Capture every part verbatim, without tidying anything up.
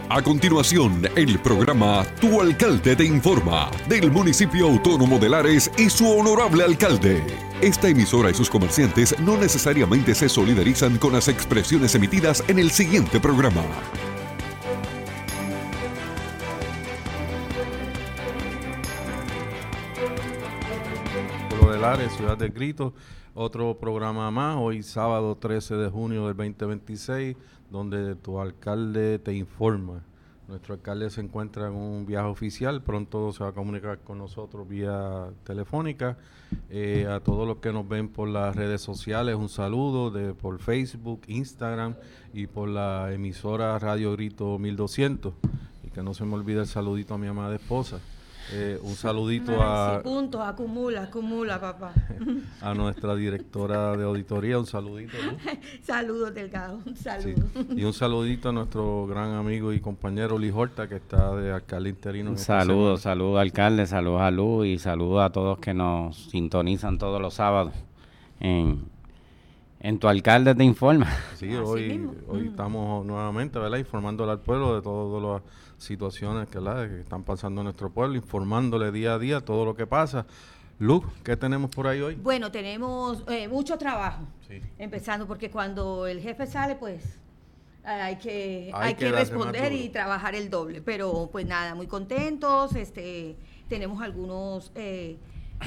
A continuación, el programa Tu Alcalde te informa del municipio autónomo de Lares y su honorable alcalde. Esta emisora y sus comerciantes no necesariamente se solidarizan con las expresiones emitidas en el siguiente programa. Pueblo de Lares, Ciudad del Grito, otro programa más, hoy sábado trece de junio del veinte veintiséis, donde tu alcalde te informa. Nuestro alcalde se encuentra en un viaje oficial, pronto se va a comunicar con nosotros vía telefónica. Eh, a todos los que nos ven por las redes sociales, un saludo de por Facebook, Instagram y por la emisora Radio Grito mil doscientos. Y que no se me olvide el saludito a mi amada esposa. Eh, un saludito Ay, a... sí, puntos, acumula, acumula, papá. a nuestra directora de auditoría, un saludito. ¿No? Saludos, Delgado, un saludo. Sí. Y un saludito a nuestro gran amigo y compañero Luis Horta, que está de alcalde interino. Un saludo, saludo alcalde, saludos a Luz y saludos a todos que nos sintonizan todos los sábados en, en Tu Alcalde te informa. Sí, hoy, hoy mm. estamos nuevamente, ¿verdad?, informándole al pueblo de todas las situaciones que, ¿verdad?, que están pasando en nuestro pueblo, informándole día a día todo lo que pasa. Luz, ¿qué tenemos por ahí hoy? Bueno, tenemos eh, mucho trabajo, sí. empezando porque cuando el jefe sale, pues eh, hay que, hay hay que, que responder y trabajar el doble. Pero pues nada, muy contentos, este, tenemos algunos... Eh,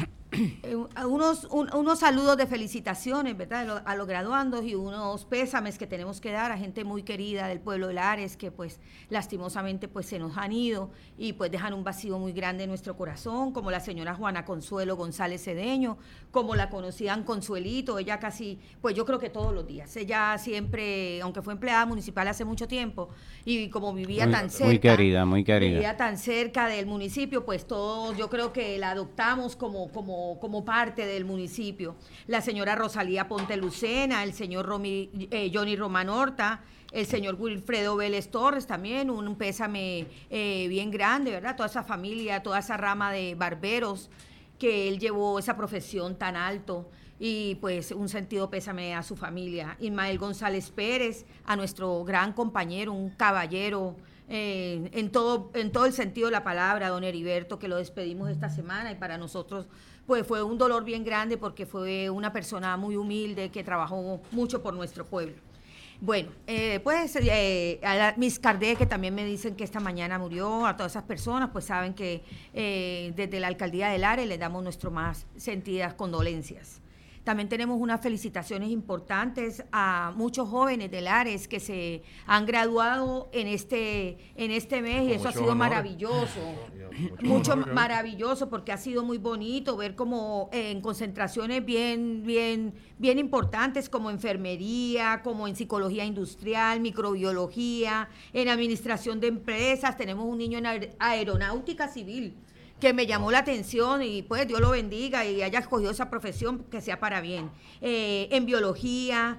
Eh, unos, un, unos saludos de felicitaciones, ¿verdad?, a, lo, a los graduandos y unos pésames que tenemos que dar a gente muy querida del pueblo de Lares que pues lastimosamente pues se nos han ido y pues dejan un vacío muy grande en nuestro corazón, como la señora Juana Consuelo González Cedeño, como la conocían Consuelito, ella casi, pues yo creo que todos los días, ella siempre, aunque fue empleada municipal hace mucho tiempo y como vivía muy, tan cerca, muy querida, muy querida, vivía tan cerca del municipio, pues todos yo creo que la adoptamos como, como como parte del municipio. La señora Rosalía Ponte Lucena, el señor Romy, eh, Johnny Román Horta, el señor Wilfredo Vélez Torres también, un, un pésame eh, bien grande, ¿verdad? Toda esa familia, toda esa rama de barberos que él llevó esa profesión tan alto y pues un sentido pésame a su familia. Ismael González Pérez, a nuestro gran compañero, un caballero, Eh, en todo en todo el sentido de la palabra, don Heriberto, que lo despedimos esta semana y para nosotros pues fue un dolor bien grande porque fue una persona muy humilde que trabajó mucho por nuestro pueblo. Bueno, eh, pues eh, a la, Miss Cardé, que también me dicen que esta mañana murió, a todas esas personas, pues saben que eh, desde la alcaldía de Lares les damos nuestras más sentidas condolencias. También tenemos unas felicitaciones importantes a muchos jóvenes de Lares que se han graduado en este en este mes y eso ha sido maravilloso, mucho maravilloso porque ha sido muy bonito ver como en concentraciones bien bien bien importantes como enfermería, como en psicología industrial, microbiología, en administración de empresas, tenemos un niño en aeronáutica civil que me llamó la atención y pues Dios lo bendiga y haya escogido esa profesión que sea para bien, eh, en biología.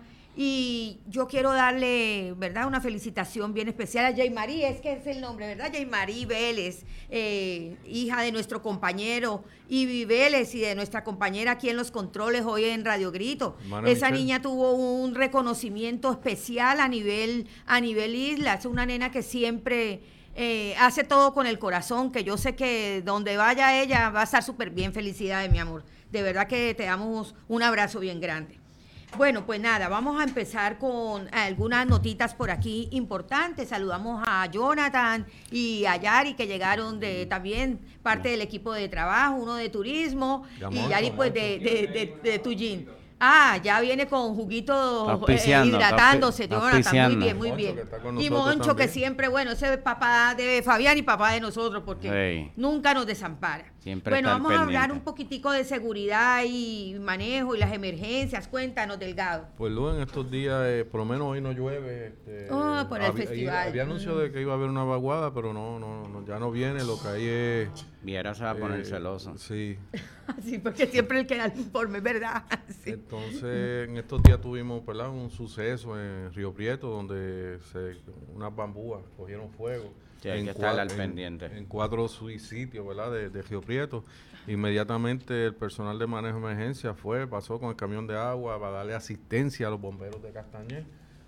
Y yo quiero darle, ¿verdad?, una felicitación bien especial a Yaymarí, es que es el nombre, ¿verdad? Yaymarí Vélez, eh, hija de nuestro compañero Ibi Vélez y de nuestra compañera aquí en los controles hoy en Radio Grito. Mana Esa Michelle. Niña tuvo un reconocimiento especial a nivel, a nivel isla, es una nena que siempre... Eh, hace todo con el corazón, que yo sé que donde vaya ella va a estar súper bien. Felicidades, mi amor, de verdad que te damos un abrazo bien grande. Bueno, pues nada, vamos a empezar con algunas notitas por aquí importantes. Saludamos a Jonathan y a Yari, que llegaron de también parte del equipo de trabajo, uno de turismo y Yari pues de, de, de, de, de Tullín. Ah, ya viene con juguito eh, hidratándose, Jonathan, muy bien, muy bien. Y Moncho, también. Que siempre, bueno, ese es papá de Fabián y papá de nosotros, porque sí. Nunca nos desampara. Siempre bueno, vamos pendiente. a hablar un poquitico de seguridad y manejo y las emergencias. Cuéntanos, Delgado. Pues, Lu, en estos días, eh, por lo menos hoy no llueve. Este, oh, por el había, festival. Había anuncio mm. de que iba a haber una vaguada, pero no, no, no, ya no viene, lo que hay es... Viera se va a poner eh, celoso. Sí. Sí, porque siempre el que da el informe, ¿verdad? Sí. Entonces, en estos días tuvimos, ¿verdad?, un suceso en Río Prieto donde se, unas bambúas cogieron fuego. Sí, hay que estar al pendiente. En, en cuatro sitios, ¿verdad?, de, de Río Prieto. Inmediatamente el personal de manejo de emergencia fue, pasó con el camión de agua para darle asistencia a los bomberos de Castañer.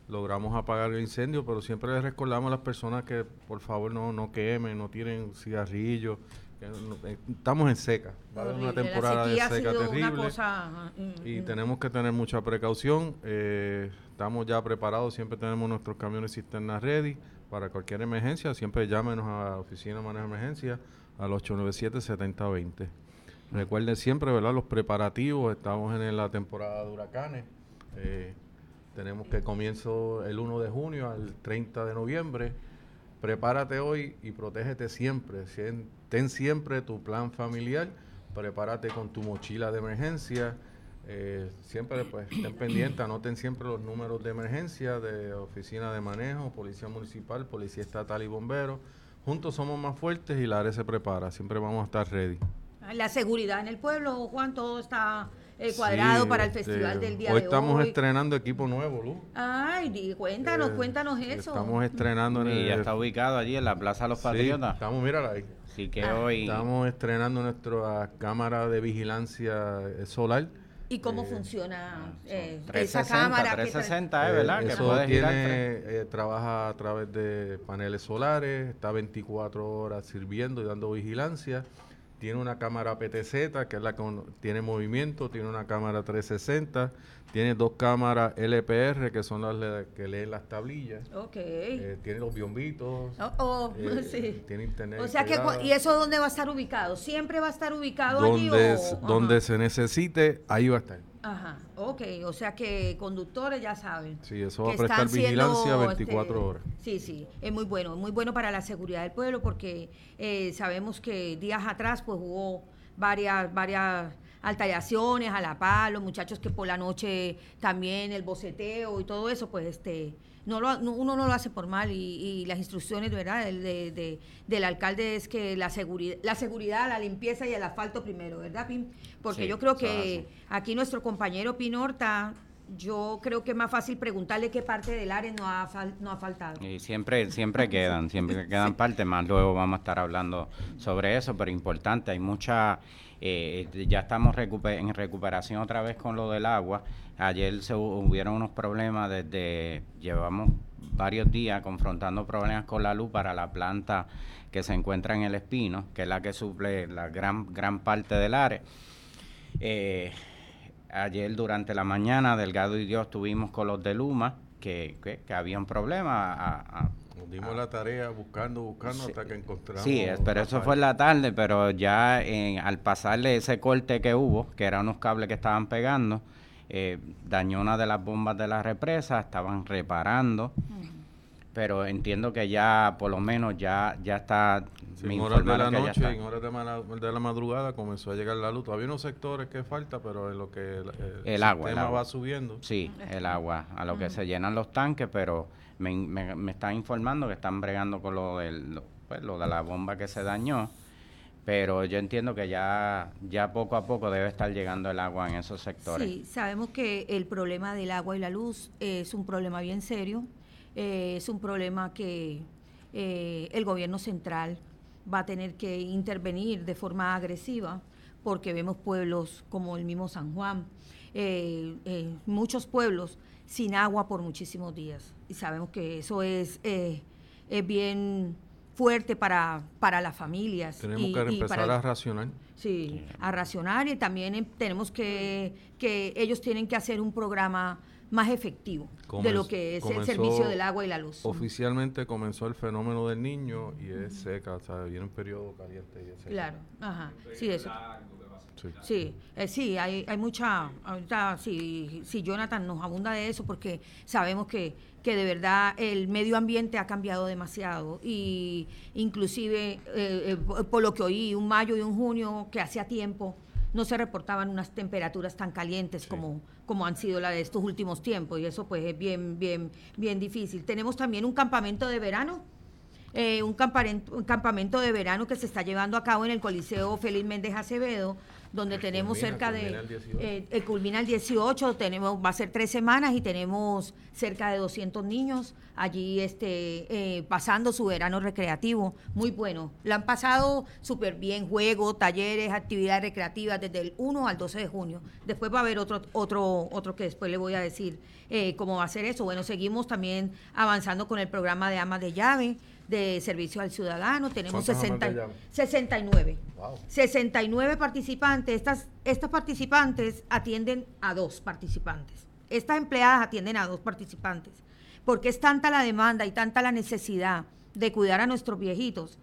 logramos apagar el incendio, pero siempre les recordamos a las personas que por favor no, no quemen, no tiren cigarrillos. Que no, eh, estamos en seca, va a haber una temporada de seca terrible cosa, uh, y uh, tenemos que tener mucha precaución. Eh, estamos ya preparados, siempre tenemos nuestros camiones cisternas ready para cualquier emergencia. Siempre llámenos a la oficina de manejo de emergencia al ocho nueve siete, siete cero dos cero. Recuerden siempre, ¿verdad?, los preparativos. Estamos en la temporada de huracanes. Eh, tenemos que comienzo el uno de junio al treinta de noviembre. Prepárate hoy y protégete siempre. Ten siempre tu plan familiar. Prepárate con tu mochila de emergencia. Eh, siempre pues estén pendientes, anoten siempre los números de emergencia de oficina de manejo, policía municipal, policía estatal y bomberos. Juntos somos más fuertes y la área se prepara. Siempre vamos a estar ready. La seguridad en el pueblo, Juan, todo está eh, cuadrado sí, para el festival este, del día de hoy. Hoy estamos estrenando equipo nuevo, Luz. Ay, di, cuéntanos, eh, cuéntanos eso. Estamos estrenando en el... Y ya está ubicado allí en la Plaza de los Patriotas. Sí, estamos, mírala ahí. Así que ah. hoy... Estamos estrenando nuestra cámara de vigilancia solar. ¿Y cómo eh, funciona eh, trescientos sesenta, esa cámara? trescientos sesenta, ¿es verdad? Eh, que eso puede tiene, girar eh, trabaja a través de paneles solares, está veinticuatro horas sirviendo y dando vigilancia. Tiene una cámara P T Z, que es la que tiene movimiento, tiene una cámara trescientos sesenta, tiene dos cámaras L P R, que son las le que leen las tablillas. Ok. Eh, tiene los biombitos. Oh, oh eh, sí. Tiene internet. O sea que, ¿y eso dónde va a estar ubicado? ¿Siempre va a estar ubicado donde allí es, o...? Donde se necesite, ahí va a estar. Ajá, ok, o sea que conductores ya saben. Sí, eso va a prestar vigilancia veinticuatro este, horas. Sí, sí, es muy bueno, muy bueno para la seguridad del pueblo porque eh, sabemos que días atrás pues hubo varias, varias alteraciones a la paz, los muchachos que por la noche también el boceteo y todo eso, pues este no lo, no, uno no lo hace por mal y, y las instrucciones, ¿verdad?, de, de, de, del alcalde es que la seguridad, la seguridad, la limpieza y el asfalto primero, ¿verdad, Pin? Porque sí, yo creo que aquí nuestro compañero Pin Horta, yo creo que es más fácil preguntarle qué parte del área no ha, fal, no ha faltado. Y siempre, siempre quedan, siempre quedan sí. partes, más luego vamos a estar hablando sobre eso, pero importante, hay mucha... Eh, ya estamos recuper- en recuperación otra vez con lo del agua. Ayer se hubieron unos problemas desde, llevamos varios días confrontando problemas con la luz para la planta que se encuentra en El Espino, que es la que suple la gran, gran parte del área. Eh, ayer durante la mañana, Delgado y yo estuvimos con los de Luma, que, que, que había un problema a, a Nos dimos ah, la tarea buscando, buscando sí, hasta que encontramos. Sí, pero eso fue en la tarde, pero ya eh, al pasarle ese corte que hubo, que eran unos cables que estaban pegando, eh, dañó una de las bombas de la represa, estaban reparando, uh-huh. pero entiendo que ya por lo menos ya ya está... Sí, en horas de la noche y en horas de, mala, de la madrugada comenzó a llegar la luz. Todavía hay unos sectores que falta, pero en lo que el, el, el agua el agua va subiendo. Sí, el agua, a lo uh-huh. que se llenan los tanques, pero... Me, me, me están informando que están bregando con lo, del, lo, pues, lo de la bomba que se dañó, pero yo entiendo que ya, ya poco a poco debe estar llegando el agua en esos sectores. Sí, sabemos que el problema del agua y la luz es un problema bien serio, eh, es un problema que eh, el gobierno central va a tener que intervenir de forma agresiva, porque vemos pueblos como el mismo San Juan, eh, eh, muchos pueblos sin agua por muchísimos días. Y sabemos que eso es, eh, es bien fuerte para, para las familias. Tenemos y, que empezar para, a racionar. Sí, a racionar y también eh, tenemos que, que ellos tienen que hacer un programa más efectivo Comenz, de lo que es el servicio del agua y la luz. Oficialmente comenzó el fenómeno del Niño y es seca, o sea, viene un periodo caliente y es seca. Claro, ajá, sí, eso. Sí, sí, eh, sí hay, hay mucha, ahorita sí, sí, Jonathan nos abunda de eso porque sabemos que, que de verdad el medio ambiente ha cambiado demasiado y inclusive eh, eh, por lo que oí, un mayo y un junio que hacía tiempo no se reportaban unas temperaturas tan calientes sí. como, como han sido las de estos últimos tiempos y eso pues es bien, bien, bien difícil. Tenemos también un campamento de verano. Eh, un, campamento, un campamento de verano que se está llevando a cabo en el Coliseo Félix Méndez Acevedo, donde tenemos culmina, cerca culmina de... el dieciocho. Eh, eh, culmina el dieciocho, tenemos, va a ser tres semanas y tenemos cerca de doscientos niños allí este, eh, pasando su verano recreativo. Muy bueno. Lo han pasado súper bien, juegos, talleres, actividades recreativas desde el uno al doce de junio. Después va a haber otro, otro, otro que después le voy a decir eh, cómo va a ser eso. Bueno, seguimos también avanzando con el programa de Amas de Llave, de servicio al ciudadano. Tenemos sesenta, sesenta y nueve. Wow. sesenta y nueve participantes. Estas, estas participantes atienden a dos participantes. Estas empleadas atienden a dos participantes. Porque es tanta la demanda y tanta la necesidad de cuidar a nuestros viejitos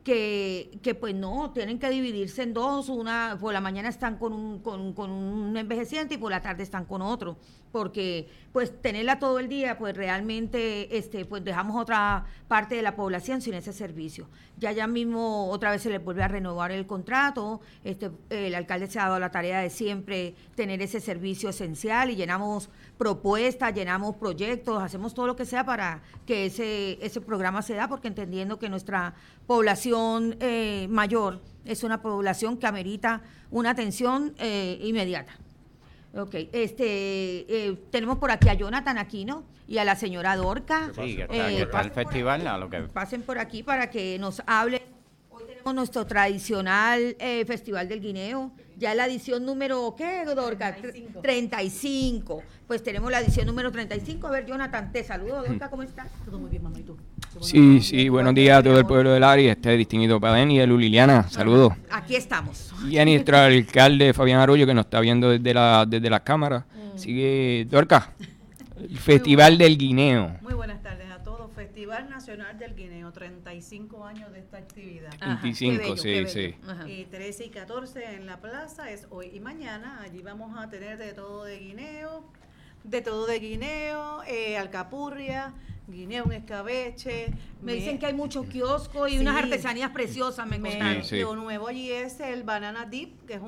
que, que pues no, tienen que dividirse en dos. Una, por la mañana están con un, con, con un envejeciente y por la tarde están con otro. Porque pues tenerla todo el día, pues realmente este, pues dejamos otra parte de la población sin ese servicio. Ya ya mismo otra vez se les vuelve a renovar el contrato, este, el alcalde se ha dado la tarea de siempre tener ese servicio esencial y llenamos propuestas, llenamos proyectos, hacemos todo lo que sea para que ese, ese programa se da, porque entendiendo que nuestra población eh, mayor es una población que amerita una atención eh, inmediata. Ok, este, eh, tenemos por aquí a Jonathan Aquino y a la señora Dorca. Sí, que está, eh, que está el festival, a lo que... Pasen por aquí para que nos hablen. Hoy tenemos nuestro tradicional eh, Festival del Guineo, ya la edición número, ¿qué, Dorca? treinta y cinco. treinta y cinco. Pues tenemos la edición número treinta y cinco. A ver, Jonathan, te saludo. Dorca, ¿cómo estás? Todo muy bien, mamá, ¿y tú? Sí, sí, buenos días a todo el pueblo del área, este distinguido Padén y a Liliana, saludos. Aquí estamos. Y a nuestro alcalde Fabián Arroyo, que nos está viendo desde la desde las cámaras. Sigue, Dorca, el Festival del Guineo. Muy buenas tardes a todos. Festival Nacional del Guineo, treinta y cinco años de esta actividad. Ajá, veinticinco, qué bello, sí, qué bello. sí. Ajá. Y trece y catorce en la plaza es hoy y mañana. Allí vamos a tener de todo de guineo, de todo de guineo, eh, alcapurria, guineo en escabeche. Me dicen que hay muchos kioscos y Sí. unas artesanías preciosas, me Me- contaron. Sí, sí. Lo nuevo allí es el banana dip, que es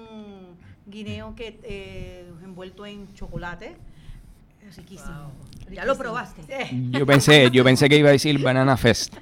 un guineo que eh, envuelto en chocolate. Es riquísimo. ¿Ya lo riquísimo. probaste? Sí. Yo pensé, yo pensé que iba a decir Banana Fest.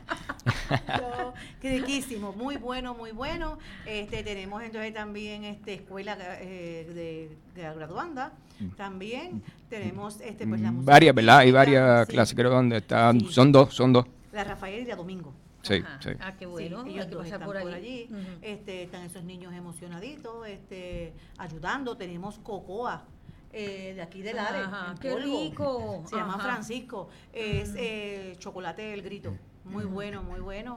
No, qué riquísimo, muy bueno, muy bueno. Este, tenemos entonces también este escuela eh, de, de la graduanda. También tenemos este pues la música Varias, ¿verdad? Hay típica, varias sí. clases, creo, donde están, Sí. son dos, son dos. La Rafael y la Domingo. Sí, Ajá. sí. Ah, qué bueno. Sí, hay ellos que dos pasar están por por allí. allí. Ujú. Este, están esos niños emocionaditos, este, ayudando. Tenemos cocoa. Eh, de aquí del área. Ajá, en qué polvo. rico. Se llama Ajá. Francisco. Es eh, chocolate del grito. Muy bueno, muy bueno.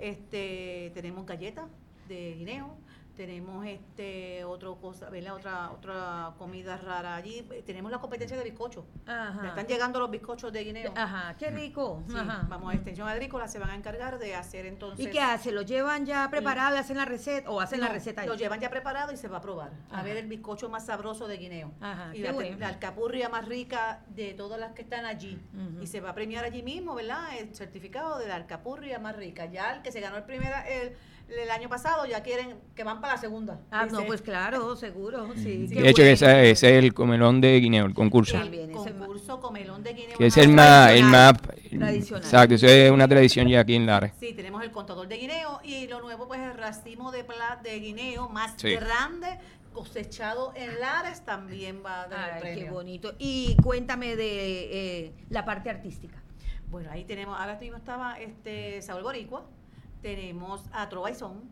Este, tenemos galletas de guineo. Tenemos este otro cosa, ¿verdad? Otra otra comida rara allí. Tenemos la competencia de bizcocho. Ajá. Ya están llegando los bizcochos de guineo. Ajá, qué rico. Sí, Ajá. vamos a extensión agrícola, se van a encargar de hacer entonces. ¿Y qué hace? ¿Lo llevan ya preparado y hacen la receta o hacen la No, receta ahí? Lo llevan ya preparado y se va a probar. Ajá. A ver el bizcocho más sabroso de guineo. Ajá, y qué la, bueno. la alcapurria más rica de todas las que están allí. Ujú. Y se va a premiar allí mismo, ¿verdad? El certificado de la alcapurria más rica. Ya el que se ganó el primer el, el año pasado ya quieren que van para la segunda. Ah, no, Dice, pues claro, seguro, sí. qué De hecho, bueno. ese, ese es el comelón de Guineo, el concurso. el También, ese concurso comelón de guineo. Que es más el más, el tradicional. más, Tradicional. exacto, eso es una tradición ya aquí en Lares. Sí, tenemos el contador de guineo y lo nuevo pues el racimo de plat de guineo más Sí. grande cosechado en Lares también va a dar el Ay, premio. qué bonito. Y cuéntame de eh, la parte artística. Bueno, ahí tenemos, ahora mismo estaba este Saúl Boricua, tenemos a Trova y Son,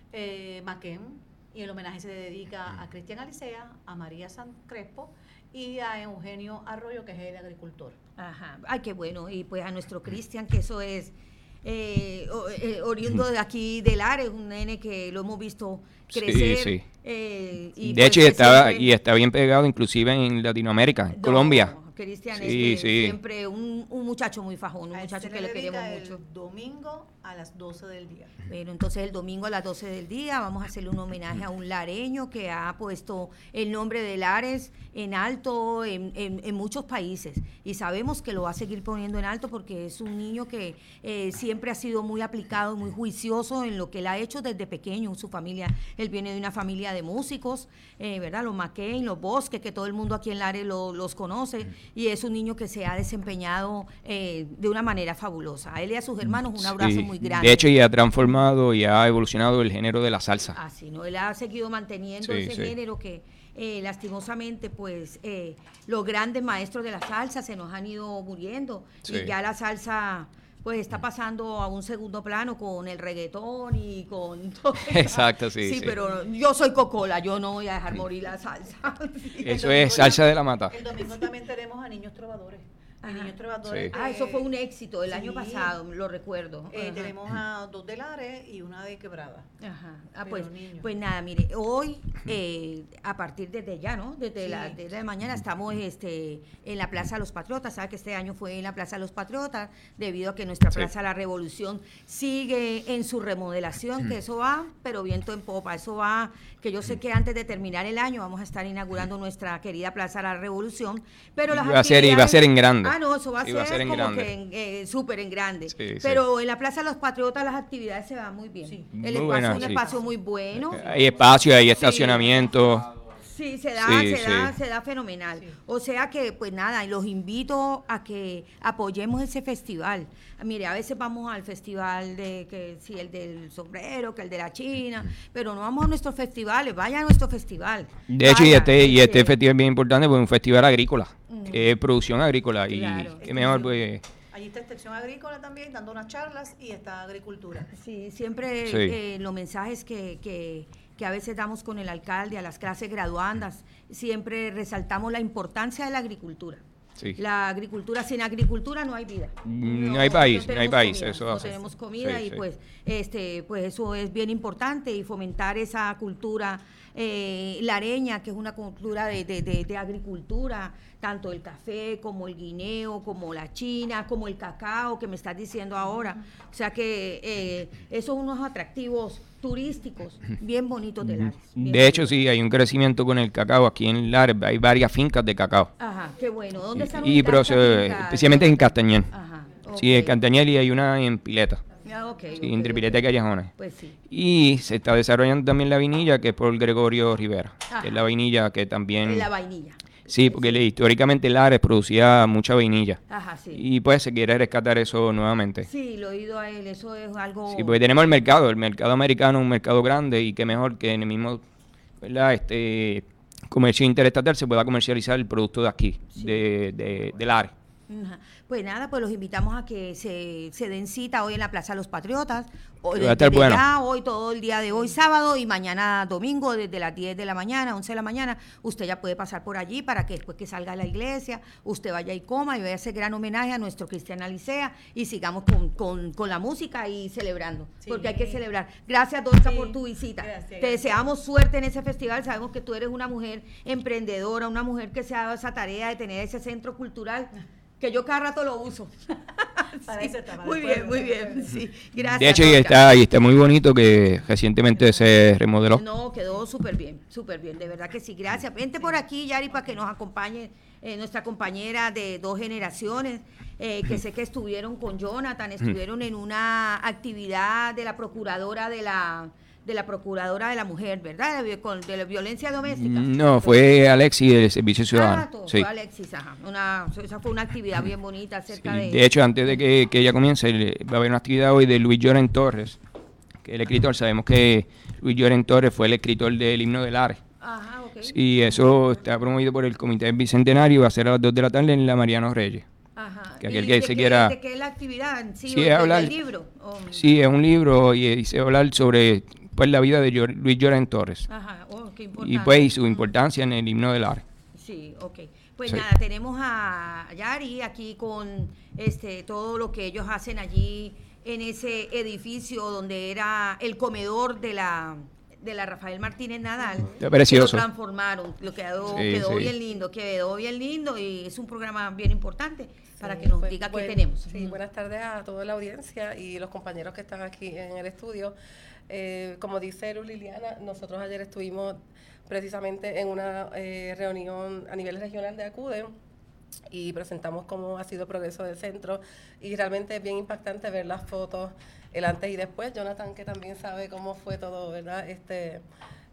eh, Maquén, y el homenaje se dedica a Cristian Alicea, a María San Crespo y a Eugenio Arroyo, que es el agricultor. Ajá. Ay, qué bueno. Y pues a nuestro Cristian, que eso es eh, o- eh, oriundo de aquí del área, un nene que lo hemos visto crecer. sí. eh, y De pues hecho, que estaba, siempre- y está bien pegado inclusive en Latinoamérica, en No, Colombia. Cristian Sí, es que sí. siempre un, un muchacho muy fajón, un A él muchacho se que le dedica queremos el mucho. domingo a las doce del día. Bueno, entonces el domingo a las doce del día vamos a hacerle un homenaje a un lareño que ha puesto el nombre de Lares en alto en, en- en muchos países y sabemos que lo va a seguir poniendo en alto porque es un niño que eh, siempre ha sido muy aplicado, muy juicioso en lo que él ha hecho desde pequeño, su familia, él viene de una familia de músicos, eh, ¿verdad? Los McCain, los Bosques, que todo el mundo aquí en Lares lo- los conoce y es un niño que se ha desempeñado eh, de una manera fabulosa. A él y a sus hermanos un abrazo Sí. muy grande. De hecho, ya ha transformado y ha evolucionado el género de la salsa. Así, ¿no? Él ha seguido manteniendo Sí, ese sí. género que eh, lastimosamente pues eh, los grandes maestros de la salsa se nos han ido muriendo Sí. y ya la salsa pues está pasando a un segundo plano con el reggaetón y con todo eso. Exacto, sí, Sí, sí. pero yo soy cocola, yo no voy a dejar morir la salsa. Sí. Eso es salsa de la mata. El domingo también tenemos a Niños Trovadores. Y Ajá. Niños Trovadores. Sí. Ah, eso fue un éxito el Sí. año pasado, lo recuerdo. Eh, Ajá. tenemos a dos de Lares y una de Quebrada. Ajá. Ah, Pero pues, niños. pues nada, mire, hoy, eh, a partir desde ya, ¿no? Desde Sí. la desde la mañana estamos este, en la Plaza de los Patriotas. Sabe que este año fue en la Plaza de los Patriotas, debido a que nuestra Sí. Plaza de la Revolución sigue en su remodelación, que eso va, pero viento en popa. Eso va, que yo sé que antes de terminar el año vamos a estar inaugurando nuestra querida Plaza de la Revolución. Pero las Y va a ser- y va a ser en grande. Ah, no, eso va a Sí, ser, va a ser en como grande. que en, eh, súper en grande. Sí, sí. pero en la Plaza de los Patriotas las actividades se van muy bien. Sí. El Muy espacio buena, es un sí. espacio muy bueno. Hay espacio, hay estacionamiento. Sí, se da, Sí, se da, sí. se da fenomenal. Sí. O sea que, pues nada, y los invito a que apoyemos ese festival. Mire, a veces vamos al festival de que si el del sombrero, que el de la China, pero no vamos a nuestros festivales, vaya a nuestro festival. De hecho, y Vaya, este, y este este, festival es bien importante porque es un festival agrícola, Mm. que es producción agrícola. Y Claro. qué mejor, pues. Allí está Extensión Agrícola también, dando unas charlas, y está Agricultura. Sí, siempre Sí. eh, los mensajes que, que, que a veces damos con el alcalde a las clases graduandas, siempre resaltamos la importancia de la agricultura. Sí. La agricultura, sin agricultura no hay vida. No hay país, no hay tenemos país, comida, eso no hace. tenemos comida Sí, y sí. pues este pues eso es bien importante, y fomentar esa cultura eh, lareña, que es una cultura de, de, de, de agricultura, tanto el café como el guineo, como la china, como el cacao que me estás diciendo ahora. O sea que eh, esos son unos atractivos turísticos bien bonitos de Lares. bien De hecho, bonitos. sí, hay un crecimiento con el cacao. Aquí en Lares hay varias fincas de cacao. Ajá, qué bueno. ¿Dónde están Y, pero ubicadas se- esas fincas? especialmente en Castañel. Ajá, Sí, en ok. Castañel, y hay una en Pileta. Ah, ok, Sí, ok, entre ok. Pileta y Callejones. Pues sí. Y se está desarrollando también la vainilla, que es por Gregorio Rivera, Ajá. que es la vainilla que también... La vainilla. Sí, porque le- históricamente Lares producía mucha vainilla. Ajá, sí. Y pues se quiere rescatar eso nuevamente. Sí, lo he oído a él, eso es algo... Sí, porque tenemos el mercado, el mercado americano es un mercado grande, y qué mejor que en el mismo, ¿verdad? Este comercio interestatal se pueda comercializar el producto de aquí, Sí. de, de, de Lares. Ajá. Pues nada, pues los invitamos a que se, se den cita hoy en la Plaza de los Patriotas. Hoy, Que va a estar desde bueno. ya, hoy, todo el día de hoy, sábado, y mañana domingo, desde las diez de la mañana, once de la mañana, usted ya puede pasar por allí para que después que salga a la iglesia, usted vaya y coma y vaya a hacer gran homenaje a nuestro Cristian Alicea, y sigamos con, con, con la música y celebrando, Sí. porque hay que celebrar. Gracias, Dorca, Sí. por tu visita. Gracias. Te deseamos suerte en ese festival. Sabemos que tú eres una mujer emprendedora, una mujer que se ha dado esa tarea de tener ese centro cultural, que yo cada rato lo uso. Para Sí, eso está, para muy el bien, pueblo, muy para el bien. pueblo. Sí, gracias. De hecho, y Dorca. está, y está muy bonito, que recientemente se remodeló. No, quedó súper bien, súper bien, de verdad que sí, gracias. Vente por aquí, Yari, para que nos acompañe eh, nuestra compañera de dos generaciones, eh, que sé que estuvieron con Jonathan, estuvieron en una actividad de la procuradora de la de la procuradora de la mujer, ¿verdad? De, con- de la violencia doméstica. No, fue Alexi del Servicio Ah, Ciudadano. todo, Sí. fue Alexis, ajá. Una, esa fue una actividad bien bonita Sí, acerca de... de hecho, antes de que, que ella comience, le- va a haber una actividad hoy de Luis Lloren Torres, que es el escritor. Sabemos que Luis Lloren Torres fue el escritor del himno de Lares. Ajá, ok. Y eso está promovido por el Comité Bicentenario. Va a ser a las dos de la tarde en la Mariano Reyes. Ajá. que aquel ¿Y que de se qué- quiera- ¿De qué es la actividad? Sí, Sí, o del- hablar- del libro. o- Sí, es un libro, y, y se va a hablar sobre pues la vida de Llor- Luis Lloren Torres. Ajá, oh, qué importante. Y pues y su importancia en el himno de Lares. Sí, ok. Pues Sí. nada, tenemos a Yari aquí con este todo lo que ellos hacen allí en ese edificio donde era el comedor de la de la Rafael Martínez Nadal. Está precioso. Que Lo transformaron, lo quedó, Sí, quedó sí. bien lindo, quedó bien lindo, y es un programa bien importante para que nos pues, diga qué bueno, tenemos. Sí, buenas tardes a toda la audiencia y los compañeros que están aquí en el estudio. Eh, como dice Luz Liliana, nosotros ayer estuvimos precisamente en una eh, reunión a nivel regional de ACUDE y presentamos cómo ha sido el progreso del centro, y realmente es bien impactante ver las fotos, el antes y después. Jonathan, que también sabe cómo fue todo, ¿verdad? Este,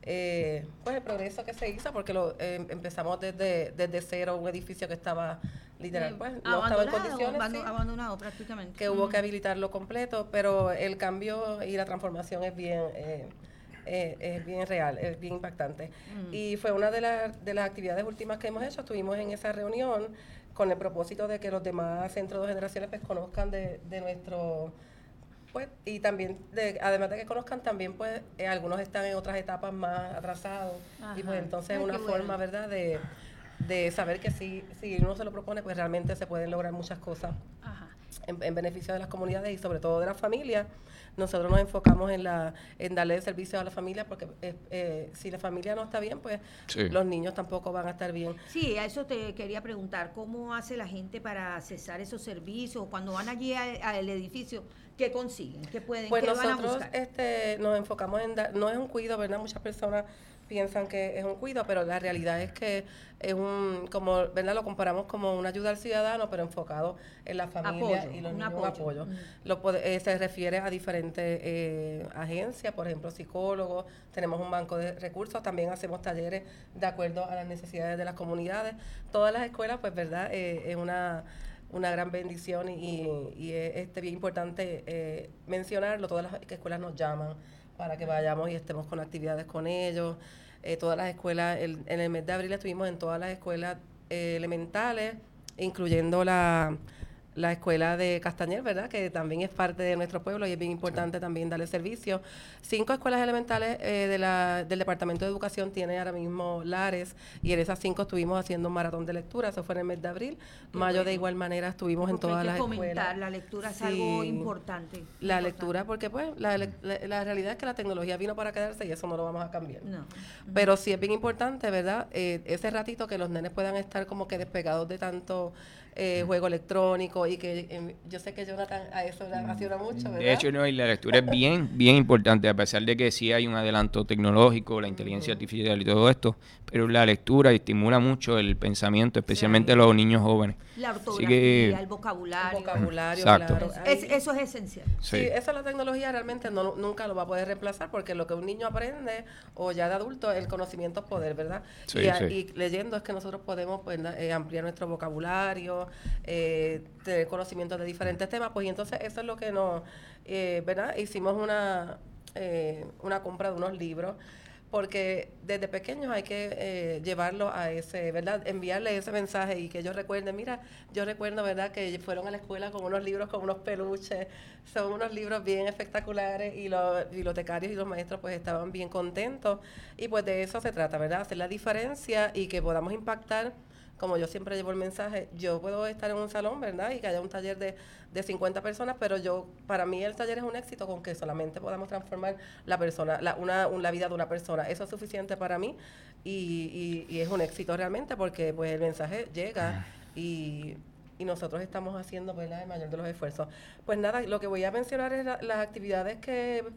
eh, pues el progreso que se hizo, porque lo eh, empezamos desde, desde cero, un edificio que estaba literal, pues no estaba en condiciones, abandonado, sí, abandonado prácticamente. que hubo Mm. que habilitarlo completo, pero el cambio y la transformación es bien... Eh, Eh, es bien real, es bien impactante. Mm. Y fue una de, la, de las actividades últimas que hemos hecho. Estuvimos en esa reunión con el propósito de que los demás centros de generaciones pues conozcan de, de nuestro... pues y también, de, además de que conozcan, también pues eh, algunos están en otras etapas más atrasados. Ajá. Y pues entonces Ay, es una qué forma, bueno. ¿verdad?, de, de saber que si, si uno se lo propone, pues realmente se pueden lograr muchas cosas Ajá. en, en beneficio de las comunidades y sobre todo de las familias. Nosotros nos enfocamos en la en darle servicio a la familia porque eh, eh, si la familia no está bien, pues Sí. los niños tampoco van a estar bien. Sí, a eso te quería preguntar, ¿cómo hace la gente para accesar esos servicios? Cuando van allí a- al edificio, ¿qué consiguen? ¿Qué pueden? Pues ¿Qué van a nosotros buscar? este, nos enfocamos en dar, no es un cuido, ¿verdad? Muchas personas piensan que es un cuido, pero la realidad es que es un, como, ¿verdad? Lo comparamos como una ayuda al ciudadano, pero enfocado en la familia Apoyo, y los un niños, apoyo. apoyo. Mm. Lo pode- eh, se refiere a diferentes eh, agencias, por ejemplo, psicólogos, tenemos un banco de recursos, también hacemos talleres de acuerdo a las necesidades de las comunidades. Todas las escuelas, pues, ¿verdad? Eh, es una una gran bendición y, y es este, bien importante eh, mencionarlo. Todas las escuelas nos llaman para que vayamos y estemos con actividades con ellos. Eh, todas las escuelas, el, en el mes de abril estuvimos en todas las escuelas eh, elementales, incluyendo la, la escuela de Castañer, ¿verdad?, que también es parte de nuestro pueblo y es bien importante sí. también darle servicio. Cinco escuelas elementales eh, de la, del Departamento de Educación tiene ahora mismo Lares, y en esas cinco estuvimos haciendo un maratón de lectura, eso fue en el mes de abril. Qué Mayo bueno. de igual manera estuvimos Porque en todas hay que las fomentar, escuelas. la lectura es Sí. algo importante. La importante. lectura, porque pues la, la, la realidad es que la tecnología vino para quedarse y eso no lo vamos a cambiar. No. Pero sí es bien importante, ¿verdad? Eh, ese ratito que los nenes puedan estar como que despegados de tanto eh, juego electrónico y que eh, yo sé que Jonathan a eso le apasiona mucho, ¿verdad? De hecho, no, y la lectura es bien, bien importante, a pesar de que sí hay un adelanto tecnológico, la inteligencia uh-huh. artificial y todo esto, pero la lectura estimula mucho el pensamiento, especialmente a sí. los niños jóvenes. La ortografía, que, el vocabulario. El vocabulario, Exacto. claro. Es, eso es esencial. Sí, sí, eso la tecnología realmente no, nunca lo va a poder reemplazar porque lo que un niño aprende o ya de adulto, el conocimiento es poder, ¿verdad? Sí, y, sí. y leyendo es que nosotros podemos pues, eh, ampliar nuestro vocabulario, eh, tener conocimientos de diferentes temas, pues y entonces eso es lo que nos, eh, ¿verdad? Hicimos una, eh, una compra de unos libros porque desde pequeños hay que eh, llevarlo a ese, ¿verdad? Enviarle ese mensaje y que ellos recuerden, mira, yo recuerdo, ¿verdad?, que fueron a la escuela con unos libros, con unos peluches, son unos libros bien espectaculares y los bibliotecarios y los maestros pues estaban bien contentos y pues de eso se trata, ¿verdad? Hacer la diferencia y que podamos impactar. Como yo siempre llevo el mensaje, yo puedo estar en un salón, ¿verdad?, y que haya un taller de, de cincuenta personas, pero yo, para mí el taller es un éxito con que solamente podamos transformar la persona, la, una, un, la vida de una persona. Eso es suficiente para mí y, y, y es un éxito realmente porque pues el mensaje llega y, y nosotros estamos haciendo, ¿verdad?, el mayor de los esfuerzos. Pues nada, lo que voy a mencionar es la, las actividades que...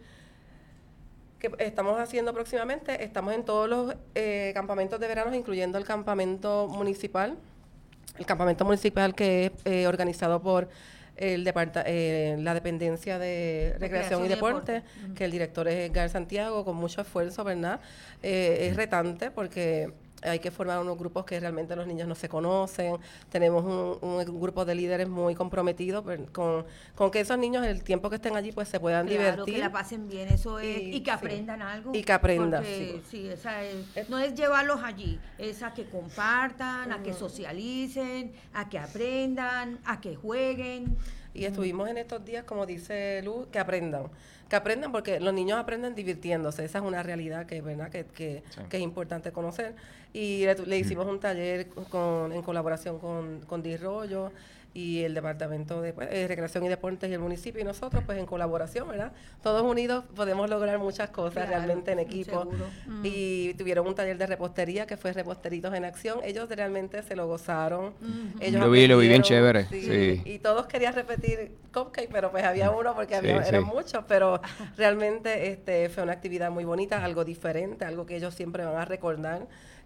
que estamos haciendo próximamente. Estamos en todos los eh, campamentos de verano, incluyendo el campamento municipal, el campamento municipal que es eh, organizado por el departa eh, la dependencia de recreación, recreación y deporte, deporte. Uh-huh. que el director es Edgar Santiago, con mucho esfuerzo, ¿verdad? Eh, es retante porque hay que formar unos grupos que realmente los niños no se conocen. Tenemos un, un grupo de líderes muy comprometidos con, con que esos niños, el tiempo que estén allí, pues se puedan claro, divertir. que la pasen bien, eso es, y, y que sí. aprendan algo. Y que aprendan, porque, sí. sí esa es, no es llevarlos allí, es a que compartan, uh-huh. a que socialicen, a que aprendan, a que jueguen. Y estuvimos en estos días, como dice Luz, que aprendan. Que aprendan porque los niños aprenden divirtiéndose. Esa es una realidad que, ¿verdad?, que, que, sí. que es importante conocer. Y le, le hicimos un taller con, en colaboración con, con Disrollo y el Departamento de pues, eh, Recreación y Deportes y el municipio y nosotros, pues en colaboración, ¿verdad? Todos unidos podemos lograr muchas cosas claro, realmente en equipo. Mm. Y tuvieron un taller de repostería que fue Reposteritos en Acción. Ellos realmente se lo gozaron. Mm-hmm. Ellos lo vi, lo vi bien chévere. Sí, sí. Y todos querían repetir cupcake, pero pues había uno porque había, sí, eran sí. muchos, pero realmente este fue una actividad muy bonita, algo diferente, algo que ellos siempre van a recordar,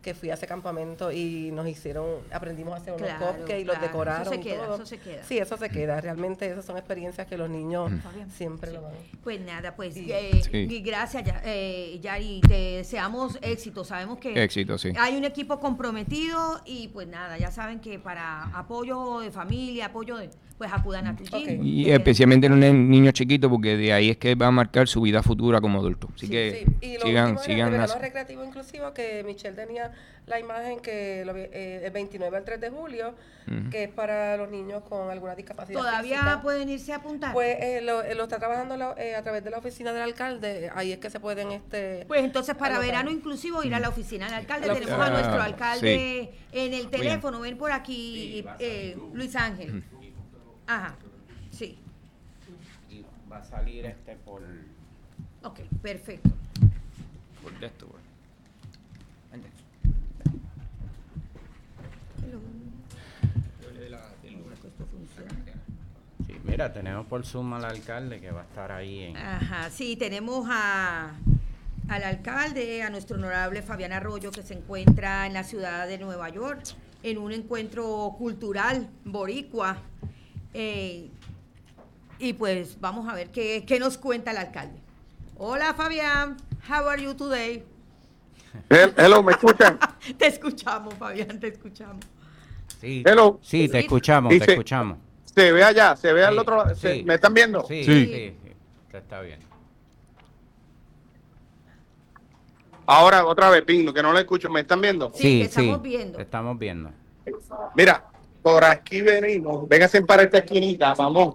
que fui a ese campamento y nos hicieron, aprendimos a hacer unos Claro, cupcakes y claro. los decoraron. Eso se queda, todo. eso se queda. Sí, eso se queda. Realmente esas son experiencias que los niños siempre lo van. Pues nada, pues Sí. eh, Sí. y gracias, Ya- eh, Yari, te deseamos éxito. Sabemos que Éxito, sí. hay un equipo comprometido y pues nada, ya saben que para apoyo de familia, apoyo de, pues acudan a tu gym. Ok. Y Eh, especialmente en un niño chiquito, porque de ahí es que va a marcar su vida futura como adulto. Así que Sí, y lo sigan, último era sigan el verano así. recreativo inclusivo, que Michelle tenía la imagen que lo vi- eh, el veintinueve al tres de julio, Ujú. que es para los niños con alguna discapacidad Todavía física. pueden irse a apuntar. Pues eh, lo, eh, lo está trabajando la- eh, a través de la oficina del alcalde, ahí es que se pueden este Pues entonces para anotar. verano inclusivo ir a la oficina del alcalde. La Tenemos oficina. a nuestro Ah, alcalde en el teléfono. Ven por aquí, eh, Luis Ángel. Ajá, sí. Y va a salir este por... Ok, perfecto. Por de esto, pues. Vente. Sí, mira, tenemos por Zoom al alcalde que va a estar ahí en... Ajá, sí, tenemos a, al alcalde, a nuestro honorable Fabián Arroyo, que se encuentra en la ciudad de Nueva York, en un encuentro cultural boricua. Eh, y pues vamos a ver qué, qué nos cuenta el alcalde. Hola Fabián, how are you today? Hel- Hello, ¿me escuchan? Te escuchamos, Fabián, te escuchamos. Sí, Hello. sí, te Sí. escuchamos, Dice- te escuchamos. Se ve allá, se ve al Sí, otro lado. se- sí. ¿Me están viendo? Sí, Sí. sí, sí, sí, está bien. Ahora, otra vez, Pino, que no lo escucho. ¿Me están viendo? Sí, te estamos viendo. te estamos viendo. Mira, por aquí venimos. Véngase para esta esquinita, vamos.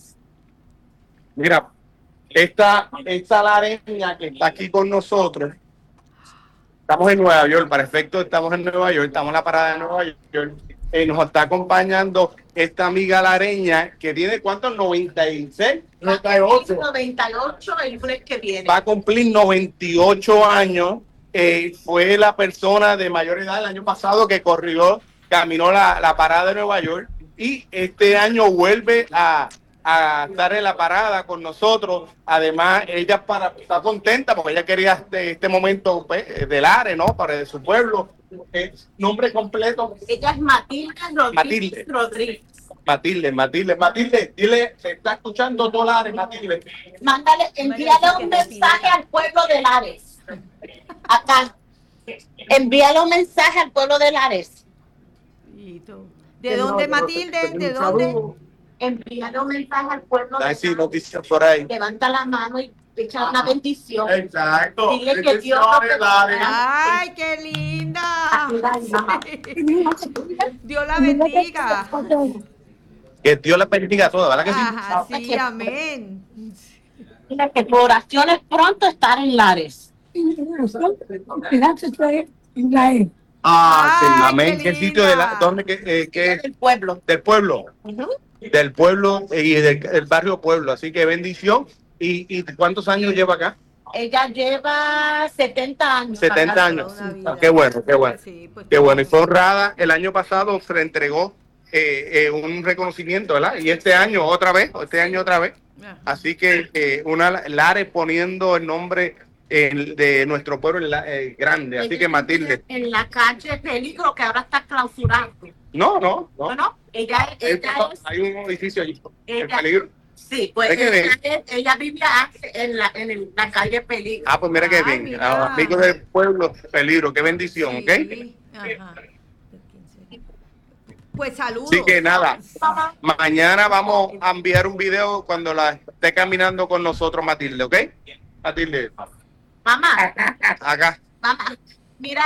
Mira, esta, esta lareña que está aquí con nosotros. Estamos en Nueva York, para efecto, estamos en Nueva York, estamos en la parada de Nueva York. Eh, nos está acompañando esta amiga lareña que tiene, ¿cuántos? noventa y seis, noventa y ocho. noventa y ocho el lunes que viene. Va a cumplir noventa y ocho años. Eh, fue la persona de mayor edad el año pasado que corrió, caminó la, la parada de Nueva York y este año vuelve a, a estar en la parada con nosotros. Además, ella para, está contenta porque ella quería este, este momento pues, del área, ¿no? Para de su pueblo. Eh, nombre completo. Ella es Matilde Rodríguez. Matilde. Rodríguez. Matilde, Matilde, Matilde, dile, se está escuchando todo Lares, Matilde. Mándale, envíale un mensaje al pueblo de Lares. Acá. Envíale un mensaje al pueblo de Lares. ¿De dónde, Matilde? ¿De dónde? Envíale un mensaje al pueblo de Ay, sí, Lares. noticias por ahí. Levanta la mano y echa una bendición. Exacto. Dile que Dios lo bendiga. ¡Ay, qué linda! Ay, mamá. Dios la bendiga. Que Dios la bendiga a todas, ¿verdad que sí? Ajá, sí, amén. Dile que tu oración es pronto estar en Lares. Ah, sí, Ay, amén. qué ¿Qué sitio de la, linda. dónde que, eh, que es? Del pueblo. Del pueblo, Ujú. del pueblo eh, y del, del barrio Pueblo. Así que bendición. ¿Y, y cuántos años lleva acá? Ella lleva setenta años. setenta acá. años. Una vida. Ah, qué bueno, qué bueno. Sí, pues, Qué bueno. Y fue honrada. El año pasado se le entregó eh, eh, un reconocimiento, ¿verdad? Y este año otra vez, este año otra vez. Ajá. Así que eh, una Lares poniendo el nombre eh, de nuestro pueblo en la- eh, grande. Así Ella que Matilde. vive en la calle Peligro, que ahora está clausurada. No, no, no. No, no, ella, Eh, ella es, Hay un edificio allí. El Ella- peligro. sí, pues ¿de qué ella, es- ella vivía antes en la, en el- la calle Peligro. Ah, pues mira qué Ay, bien. mira. A los amigos del pueblo, peligro, qué bendición, ¿ok? Sí, ajá. Pues saludos. Así que nada, Mamá, mañana vamos a enviar un video cuando la esté caminando con nosotros Matilde, ¿ok? Matilde, mamá, acá. mamá, mira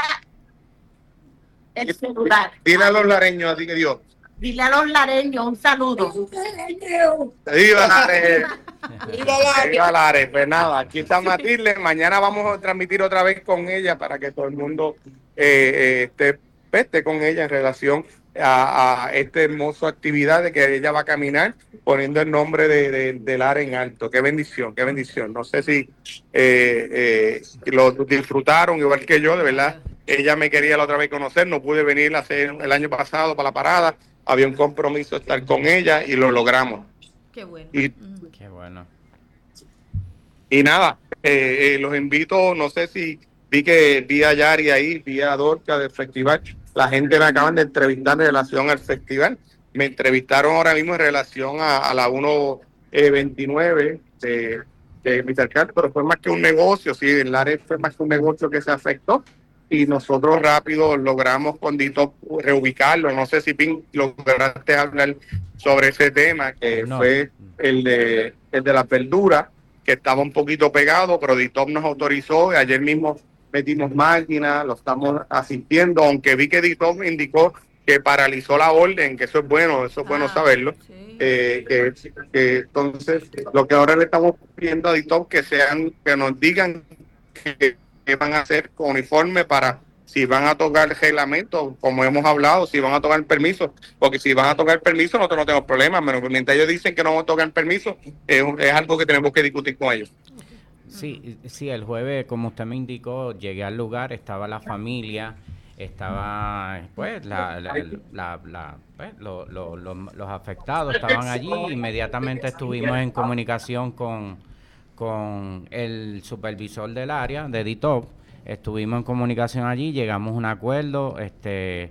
el celular. Dile a los lareños, así que Dios. Dile a los lareños un saludo. ¡Viva Lares! ¡Viva Lares! Pues nada, aquí está Matilde. Mañana vamos a transmitir otra vez con ella para que todo el mundo eh, eh, esté, esté con ella en relación a, a esta hermosa actividad de que ella va a caminar poniendo el nombre de, de, de Lares en alto. ¡Qué bendición, qué bendición! No sé si eh, eh, lo disfrutaron igual que yo, de verdad. Ella me quería la otra vez conocer, no pude venir hace el año pasado para la parada. Había un compromiso de estar con ella y lo logramos. Qué bueno. Y, Ujú. Qué bueno. y nada, eh, eh, los invito, no sé si vi que vi a Yari ahí, vi a Dorca del festival. La gente me acaban de entrevistar en relación al festival. Me entrevistaron ahora mismo en relación a, a la uno veintinueve de, de mi alcalde, pero fue más que un negocio, sí, el Lares fue más que un negocio que se afectó y nosotros rápido logramos con Dito reubicarlo. No sé si Pin lograste hablar sobre ese tema, que No. fue el de, el de las verduras, que estaba un poquito pegado, pero Ditop nos autorizó y ayer mismo metimos máquinas, lo estamos asistiendo, aunque vi que Ditop indicó que paralizó la orden, que eso es bueno, eso es bueno Ah, saberlo. sí. Eh, que, que entonces lo que ahora le estamos pidiendo a Ditop que sean, que nos digan que, que van a hacer con uniforme para si van a tocar el reglamento, como hemos hablado, si van a tocar el permiso, porque si van a tocar el permiso nosotros no tenemos problemas, pero mientras ellos dicen que no van a tocar el permiso, es, un- es algo que tenemos que discutir con ellos. Sí, sí, el jueves, como usted me indicó, llegué al lugar, estaba la familia, estaba, pues, la, la, la- la- pues, lo- lo- lo- los afectados estaban allí. Inmediatamente estuvimos en comunicación con, con el supervisor del área de Ditop. Estuvimos en comunicación allí, llegamos a un acuerdo. Este,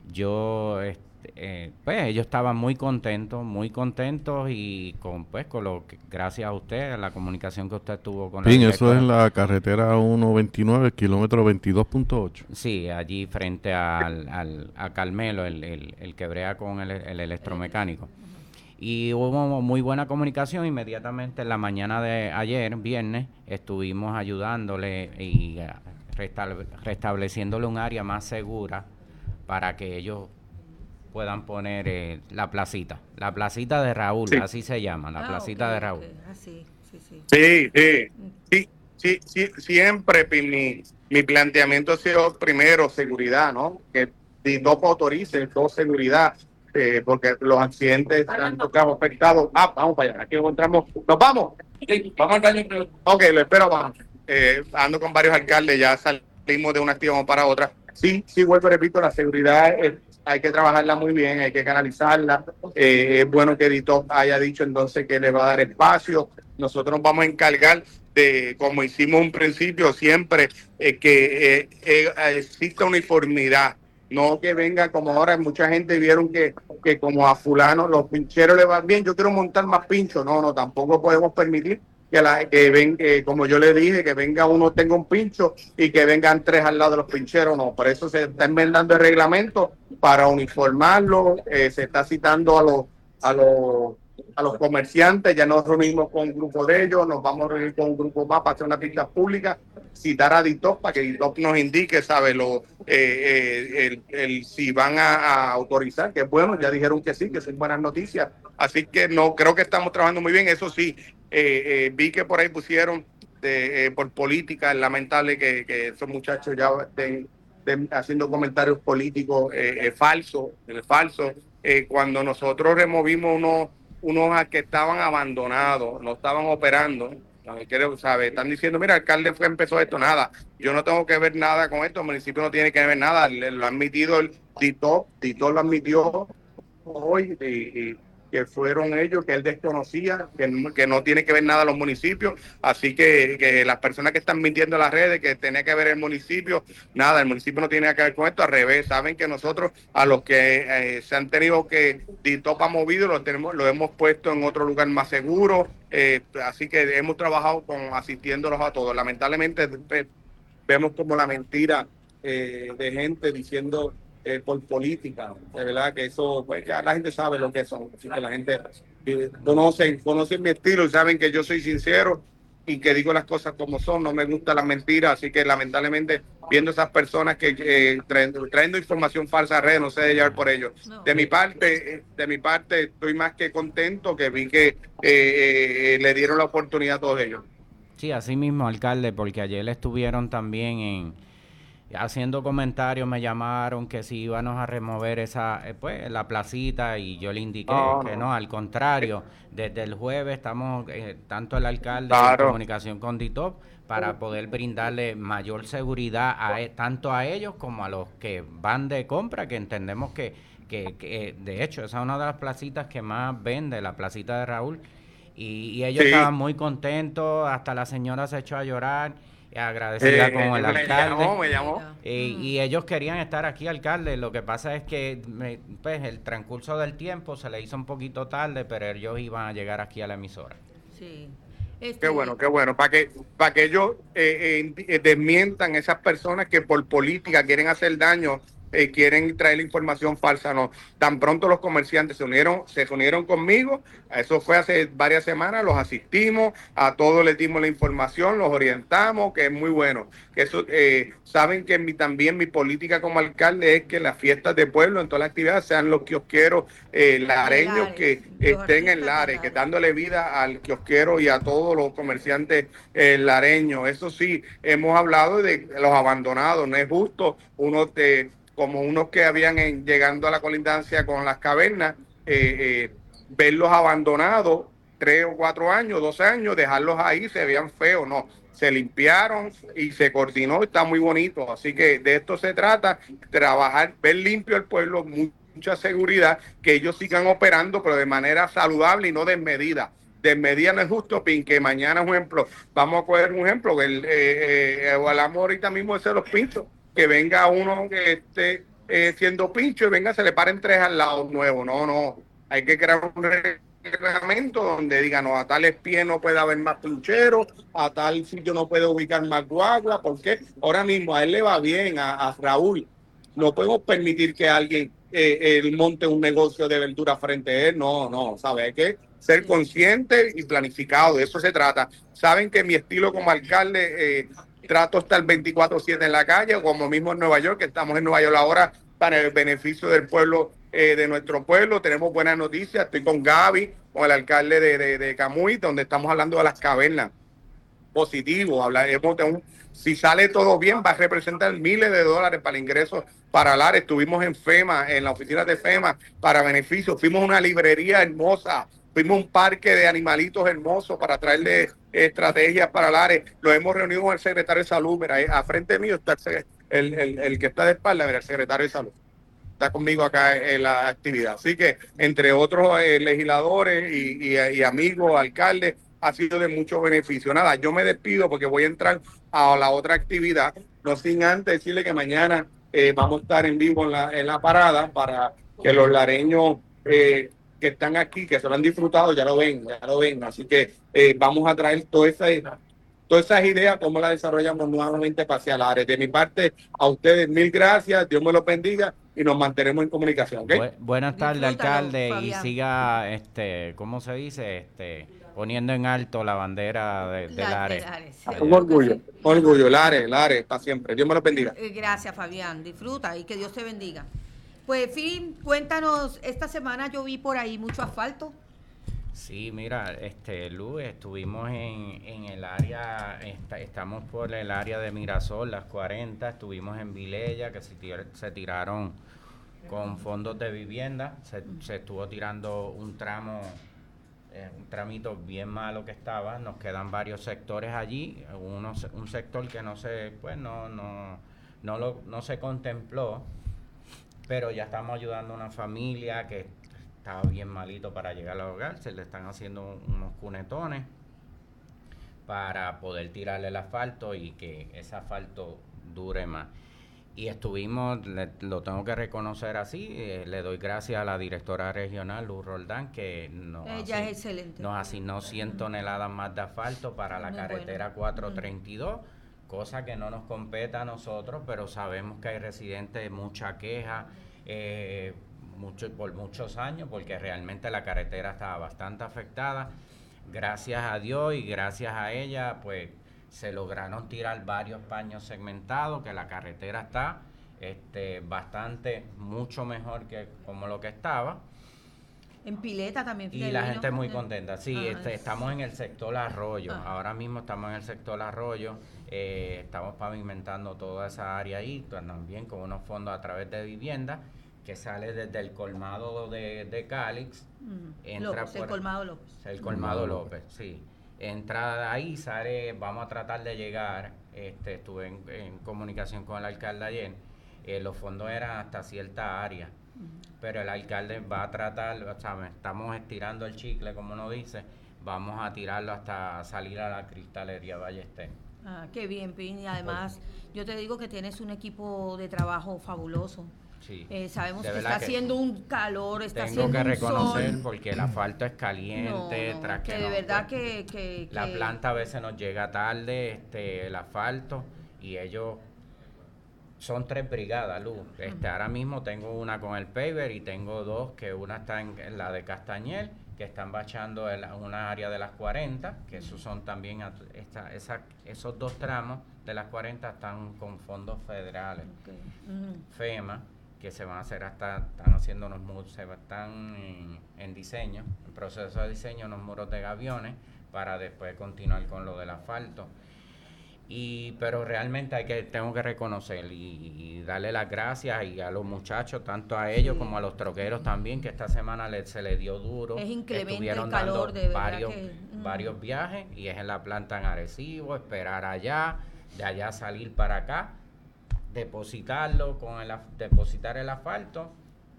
yo, este, eh, pues, ellos estaban muy contentos, muy contentos y con, pues, con lo que, gracias a usted, a la comunicación que usted tuvo con la Pin, eso directora. es la carretera uno veintinueve, kilómetro veintidós punto ocho. Sí, allí frente al, al, a Carmelo, el, el, el que brea con el, el electromecánico. Y hubo muy buena comunicación. Inmediatamente en la mañana de ayer, viernes, estuvimos ayudándole y eh, restab- restableciéndole un área más segura para que ellos puedan poner eh, la placita. La placita de Raúl, Sí. así se llama, la Ah, placita ok, de Raúl. ok. Ah, sí, sí, sí. Sí, sí, sí, sí, sí, siempre Pi, mi, mi planteamiento ha sido primero seguridad, ¿no? Que Ditop autorice dos seguridad, eh, porque los accidentes han tocado afectados. Ah, vamos para allá, aquí encontramos, nos vamos. Sí, vamos al baño. Ok, lo espero, vamos. Eh, ando con varios alcaldes, ya salimos de una actividad para otra. Sí, sí, vuelvo y repito, la seguridad es, hay que trabajarla muy bien, hay que canalizarla. Eh, es bueno que Ditop haya dicho entonces que le va a dar espacio. Nosotros nos vamos a encargar de, como hicimos un principio, siempre eh, que eh, eh, exista uniformidad. No que venga como ahora, mucha gente vieron que, que como a fulano los pincheros le van bien, yo quiero montar más pinchos. No, no, tampoco podemos permitir que, la, que ven, que como yo le dije, que venga uno tenga un pincho y que vengan tres al lado de los pincheros. No, por eso se está enmendando el reglamento para uniformarlo. Eh, se está citando a los a los a los comerciantes, ya nos reunimos con un grupo de ellos, nos vamos a reunir con un grupo más para hacer una pista pública, citar a Ditop para que Ditop nos indique, sabe, lo, eh, eh, el, el, si van a, a autorizar, que es bueno, ya dijeron que sí, que son buenas noticias, así que no, creo que estamos trabajando muy bien. Eso sí, eh, eh, vi que por ahí pusieron de, eh, por política, es lamentable que, que esos muchachos ya estén de, haciendo comentarios políticos eh, eh, falsos, eh, falsos, eh, cuando nosotros removimos unos unos que estaban abandonados, no estaban operando. Quiero, ¿sabe? Están diciendo, mira, el alcalde fue, empezó esto, nada. Yo no tengo que ver nada con esto, el municipio no tiene que ver nada. Le, lo ha admitido el Ditop, Ditop lo admitió hoy, y, y que fueron ellos, que él desconocía, que, no- que no tiene que ver nada los municipios. Así que, que las personas que están mintiendo en las redes, que tenía que ver el municipio, nada, el municipio no tiene nada que ver con esto, al revés. Saben que nosotros, a los que eh, se han tenido que, Ditop ha movido, lo, tenemos, lo hemos puesto en otro lugar más seguro. Eh, así que hemos trabajado con asistiéndolos a todos. Lamentablemente, eh, vemos como la mentira eh, de gente diciendo eh, por política, de verdad que eso, pues ya la gente sabe lo que son, así que la gente eh, conocen, conocen mi estilo y saben que yo soy sincero y que digo las cosas como son, no me gusta las mentiras, así que lamentablemente viendo esas personas que eh, traen, trayendo información falsa a redes, no sé de llevar por ellos. No. De mi parte, eh, de mi parte estoy más que contento que vi que eh, eh, le dieron la oportunidad a todos ellos. Sí, así mismo, alcalde, porque ayer estuvieron también en haciendo comentarios, me llamaron que si íbamos a remover esa, eh, pues, la placita, y yo le indiqué No, que no. no, al contrario, desde el jueves estamos, eh, tanto el alcalde Claro. en comunicación con Ditop, para poder brindarle mayor seguridad a e- tanto a ellos como a los que van de compra, que entendemos que, que, que, de hecho, esa es una de las placitas que más vende, la placita de Raúl, y, y ellos Sí. estaban muy contentos, hasta la señora se echó a llorar. agradecida Eh, con el me alcalde. llamó, me llamó. Eh, y ellos querían estar aquí, alcalde. Lo que pasa es que me- pues el transcurso del tiempo se le hizo un poquito tarde, pero ellos iban a llegar aquí a la emisora. Sí. Qué Este, bueno, qué bueno, para que para que ellos eh, eh, eh, desmientan esas personas que por política quieren hacer daño, eh, quieren traer la información falsa. No, tan pronto los comerciantes se unieron, se unieron conmigo, eso fue hace varias semanas, los asistimos, a todos les dimos la información, los orientamos, que es muy bueno. Que eso, eh, saben que mi, también mi política como alcalde es que las fiestas de pueblo, en todas las actividades, sean los kiosqueros eh, lareños Lares, que los estén en artistas de Lares, que Lares. dándole vida al kiosquero y a todos los comerciantes eh, lareños. Eso sí, hemos hablado de los abandonados, no es justo uno de como unos que habían en, llegando a la colindancia con las cavernas, eh, eh, verlos abandonados tres o cuatro años, dos años, dejarlos ahí, se veían feos, no, se limpiaron y se coordinó, está muy bonito, así que de esto se trata, trabajar, ver limpio el pueblo, mucha seguridad, que ellos sigan operando, pero de manera saludable y no desmedida. Desmedida no es justo, Pin, que mañana, un ejemplo, vamos a coger un ejemplo, que el, eh, eh, hablamos ahorita mismo de ser los pinchos, que venga uno que esté eh, siendo pincho y venga, se le paren tres al lado nuevo. No, no. Hay que crear un reglamento donde diga, no, a tales pies no puede haber más pincheros, a tal sitio no puede ubicar más guagua, porque ahora mismo a él le va bien, a, a Raúl. No podemos permitir que alguien eh, eh, monte un negocio de verdura frente a él. No, no, ¿sabes? Hay que ser consciente y planificado, de eso se trata. Saben que mi estilo como alcalde... Eh, trato estar veinticuatro siete en la calle, como mismo en Nueva York, que estamos en Nueva York ahora para el beneficio del pueblo, eh, de nuestro pueblo. Tenemos buenas noticias. Estoy con Gaby, con el alcalde de, de, de Camuy, donde estamos hablando de las cavernas. Positivo. Hablaremos de un, si sale todo bien, va a representar miles de dólares para el ingreso para Lares. Estuvimos en FEMA, en la oficina de FEMA, para beneficio. Fuimos a una librería hermosa. Fuimos a un parque de animalitos hermosos para traerle estrategias para Lares. Lo hemos reunido con el secretario de Salud. Mira, a frente mío está el, el, el que está de espalda, mira, el secretario de Salud. Está conmigo acá en la actividad. Así que, entre otros eh, legisladores y, y, y amigos, alcaldes, ha sido de mucho beneficio. Nada, yo me despido porque voy a entrar a la otra actividad. No sin antes decirle que mañana eh, vamos a estar en vivo en la, en la parada para que los lareños... Eh, que están aquí, que se lo han disfrutado, ya lo ven, ya lo ven. Así que eh, vamos a traer todas esas, todas esas ideas, cómo las desarrollamos nuevamente hacia Lares. De mi parte, a ustedes mil gracias, Dios me los bendiga y nos mantenemos en comunicación. ¿Okay? Bu- buenas tardes, Disfrútalo, alcalde, Fabián. y siga, este, ¿cómo se dice? Este, poniendo en alto la bandera de, de La- Lares. de Lares, sí. Allá. Un orgullo, un orgullo, Lares, Lares, para siempre. Dios me los bendiga. Eh, Gracias, Fabián. Disfruta y que Dios te bendiga. Pues, Phil, cuéntanos, esta semana yo vi por ahí mucho asfalto. Sí, mira, este, Lu, estuvimos en, en el área, esta- estamos por el área de Mirasol, las cuarenta, estuvimos en Vilella, que se, tir- se tiraron con fondos de vivienda, se, se estuvo tirando un tramo, eh, un tramito bien malo que estaba, nos quedan varios sectores allí, uno, se- un sector que no se, pues no, no, no, lo, no se contempló, pero ya estamos ayudando a una familia que estaba bien malito para llegar al hogar, se le están haciendo unos cunetones para poder tirarle el asfalto y que ese asfalto dure más. Y estuvimos, le- lo tengo que reconocer así, eh, le doy gracias a la directora regional, Luz Roldán, que nos, Ella asign- es excelente. nos asignó cien toneladas más de asfalto para la Muy carretera bueno. cuatrocientos treinta y dos, cosa que no nos compete a nosotros, pero sabemos que hay residentes de mucha queja, eh, mucho, por muchos años, porque realmente la carretera estaba bastante afectada. Gracias a Dios y gracias a ella, pues se lograron tirar varios paños segmentados, que la carretera está este, bastante, mucho mejor que como lo que estaba. En Pileta también. Y Fidel, la ¿no? gente muy contenta. Sí, Ah, este, es- estamos en el sector Arroyo. Ah. Ahora mismo estamos en el sector Arroyo. Eh, estamos pavimentando toda esa área ahí, también con unos fondos a través de vivienda, que sale desde el colmado de, de Calix. Ujú. Entra López, el por- colmado López. El colmado López, sí. Entra ahí, sale, vamos a tratar de llegar. Este, estuve en, en comunicación con el alcalde ayer. Eh, los fondos eran hasta cierta área, pero el alcalde va a tratar, o sea, estamos estirando el chicle, como uno dice, vamos a tirarlo hasta salir a la cristalería Ballester. Ah, qué bien, Pin. Y además, yo te digo que tienes un equipo de trabajo fabuloso. Sí. Eh, sabemos De que verdad está que haciendo un calor, está Tengo haciendo que un reconocer sol. porque el asfalto es caliente, No, no, tras que que de no, verdad pues, que, que- la que- planta a veces nos llega tarde, este, el asfalto, y ellos son tres brigadas, Luz. Este, ahora mismo tengo una con el paver y tengo dos, que una está en, en la de Castañel, que están bachando en la- una área de las cuarenta, que esos son también, at- esta, esa, esos dos tramos de las cuarenta están con fondos federales. Ok. Ujú. FEMA, que se van a hacer hasta, están haciendo unos muros, se va- están en, en diseño, en proceso de diseño, unos muros de gaviones, para después continuar con lo del asfalto. Y, pero realmente hay que, tengo que reconocer y, y darle las gracias y a los muchachos, tanto a ellos Sí. como a los troqueros también, que esta semana le, se les dio duro. Es inclemente Estuvieron el calor, dando de verdad varios, que, mm. varios viajes, y es en la planta en Arecibo, esperar allá, de allá salir para acá, depositarlo con el, af- depositar el asfalto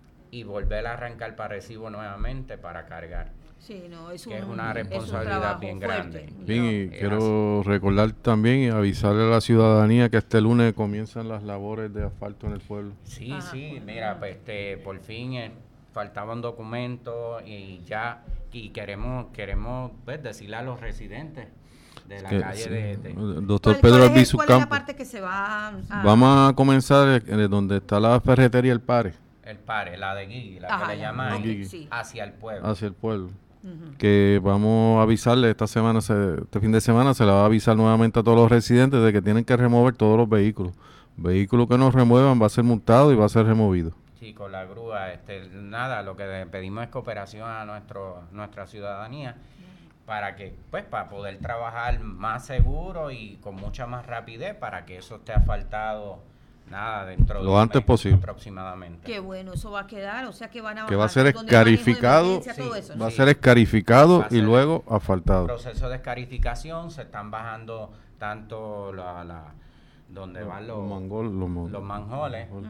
y volver a arrancar para Arecibo nuevamente para cargar. Sí, no, es, Que es un, una es un responsabilidad trabajo bien fuerte. grande. Bien, y Es quiero recordar también y avisarle a la ciudadanía que este lunes comienzan las labores de asfalto en el pueblo. Sí, Ah, sí, pues, mira, ah. pues este, por fin eh, faltaban documentos y ya, y queremos, queremos pues, decirle a los residentes de la Que, calle sí, de, de- el doctor ¿Cuál- Pedro cuál es, Albizu cuál es la Campos. parte que se va a... Vamos a comenzar eh, donde está la ferretería El Pare, el pare, la de Guigui, la Ajá, que le ya, llaman ok, Guigui. sí. hacia el pueblo. hacia el pueblo. Ujú. Que vamos a avisarle esta semana, se- este fin de semana se le va a avisar nuevamente a todos los residentes de que tienen que remover todos los vehículos. Vehículo que no remuevan va a ser multado y va a ser removido. Sí, con la grúa, este, nada, lo que de- pedimos es cooperación a nuestro, nuestra ciudadanía para que, pues, para poder trabajar más seguro y con mucha más rapidez para que eso esté asfaltado, nada, dentro de Lo un antes mes posible. aproximadamente. Qué bueno, eso va a quedar, o sea que van a Que va a bajar ser donde hay manejo de escarificado, emergencia, todo sí, eso, va ¿no? a Sí. ser escarificado Va a y ser luego un asfaltado. proceso de escarificación, se están bajando tanto la, la donde van los, Los mangol- los mon- los manjoles, Ujú.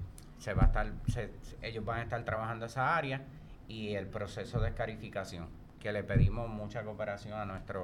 se va a estar, se- ellos van a estar trabajando esa área y el proceso de escarificación, que le pedimos mucha cooperación a nuestros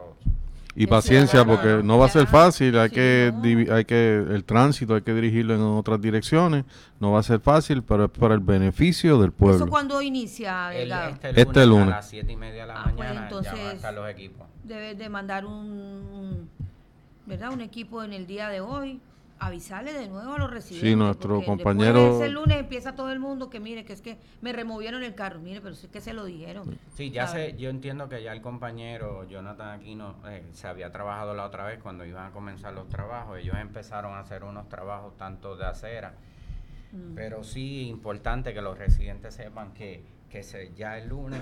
Y El paciencia ciudadano, porque no va a ser ya, fácil, hay sí, que no. divi- hay que el tránsito hay que dirigirlo en otras direcciones, no va a ser fácil, pero es para el beneficio del ¿Eso pueblo. cuándo inicia, el- Delgado? este, lunes Este lunes. a las siete y media de la Ah, pues mañana ya van a entonces- estar los equipos. Debes de mandar un, un- ¿verdad? Un equipo en el día de hoy, avisarle de nuevo a los residentes. Sí, nuestro porque compañero- después ese lunes empieza todo el mundo que mire, que es que me removieron el carro, mire, pero es que se lo dijeron. Sí, ya ¿sabe? sé, yo entiendo que ya el compañero Jonathan Aquino eh, se había trabajado la otra vez cuando iban a comenzar los trabajos. Ellos empezaron a hacer unos trabajos tanto de acera, Mm. pero sí importante que los residentes sepan que, que se, ya el lunes,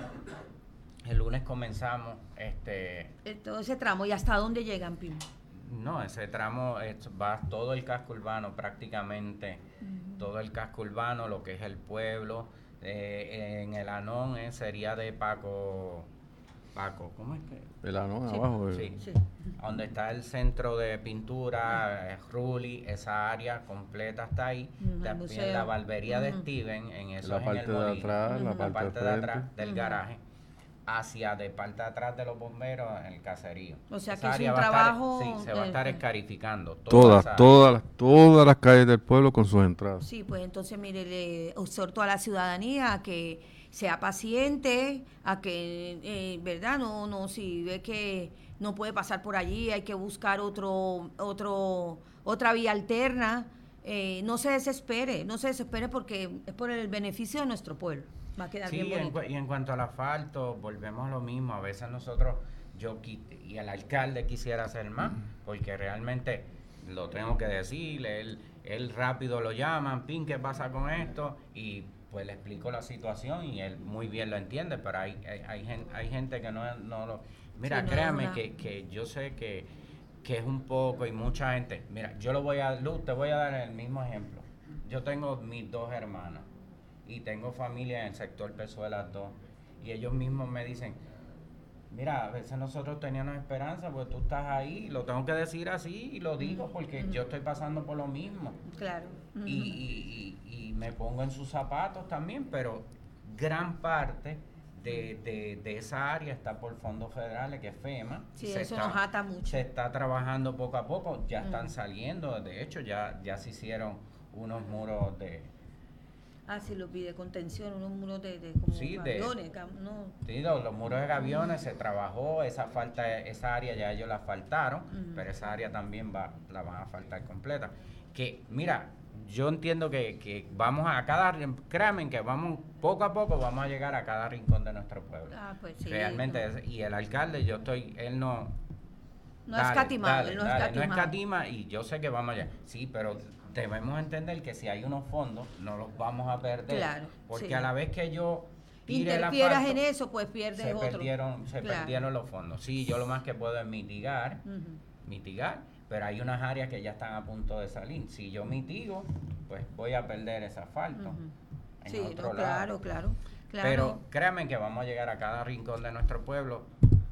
el lunes comenzamos, este, Eh, Todo ese tramo, ¿y hasta dónde llegan, Pim? no, ese tramo es- va todo el casco urbano prácticamente, todo el casco urbano, lo que es el pueblo, eh, en el Anón eh, sería de Paco, Paco, ¿cómo es que? El anón Sí, abajo. eh. Sí. Sí. Donde está el centro de pintura, eh, Ruli, esa área completa está ahí. Ujú, el También museo. la barbería de Ujú. Steven, en eso La es en parte el de Molino, atrás, la Ujú. parte, parte de de frente. atrás del Ujú. garaje, hacia de parte de atrás de los bomberos en el caserío. O sea, Esa que es área un va a estar- trabajo sí, se va a del- estar escarificando. toda Todas, esa área. todas, las- todas las calles del pueblo con sus entradas. Sí, pues entonces, mire, le exhorto a la ciudadanía a que sea paciente, a que, eh, ¿verdad? No, no, si ve que no puede pasar por allí, hay que buscar otro, otro, otra vía alterna. Eh, no se desespere, no se desespere porque es por el beneficio de nuestro pueblo. Va a quedar Sí, bien en bonito. cu- y en cuanto al asfalto, volvemos a lo mismo. A veces nosotros, yo qui- y el alcalde quisiera hacer más, porque realmente lo tengo que decir, él, él rápido lo llaman, pin, ¿qué pasa con esto? Y pues le explico la situación y él muy bien lo entiende, pero hay, hay, hay, gen- hay gente que no, no lo... Mira, Sí, no, créame una- que, que yo sé que, que es un poco y mucha gente... Mira, yo lo voy a... Luz, te voy a dar el mismo ejemplo. Yo tengo mis dos hermanas y tengo familia en el sector Pezuelas dos y ellos mismos me dicen, mira, a veces nosotros teníamos esperanza porque tú estás ahí, lo tengo que decir así y lo digo porque yo estoy pasando por lo mismo Claro. Ujú. y, y- y- y me pongo en sus zapatos también, pero gran parte de, de, de esa área está por fondos federales, que es FEMA. Sí, Se eso está- nos ata mucho. Se está trabajando poco a poco, ya están Mm. saliendo, de hecho ya, ya se hicieron unos muros de... Ah, sí, los vi de contención, unos muros de, de como Sí, de- aviones, cam- no. Sí, los, los muros de gaviones se trabajó, esa falta, esa área ya ellos la faltaron, Ujú. pero esa área también va, la van a faltar completa. Que, mira, yo entiendo que, que vamos a cada, créanme que vamos, poco a poco vamos a llegar a cada rincón de nuestro pueblo. Ah, pues sí. Realmente, no. es- y el alcalde, yo estoy, él no... No ha escatimado, él no ha dale, escatimado. no escatima y yo sé que vamos allá. Sí, pero debemos entender que si hay unos fondos, no los vamos a perder. Claro, Porque sí. a la vez que yo tire el Interfieras asfalto, en eso, pues pierdes se otro. perdieron, se Claro. perdieron los fondos. Sí, yo lo más que puedo es mitigar, Ujú. mitigar, pero hay unas áreas que ya están a punto de salir. Si yo mitigo, pues voy a perder ese asfalto. Ujú. en Sí, otro no, lado. claro, claro, claro. Pero créanme que vamos a llegar a cada rincón de nuestro pueblo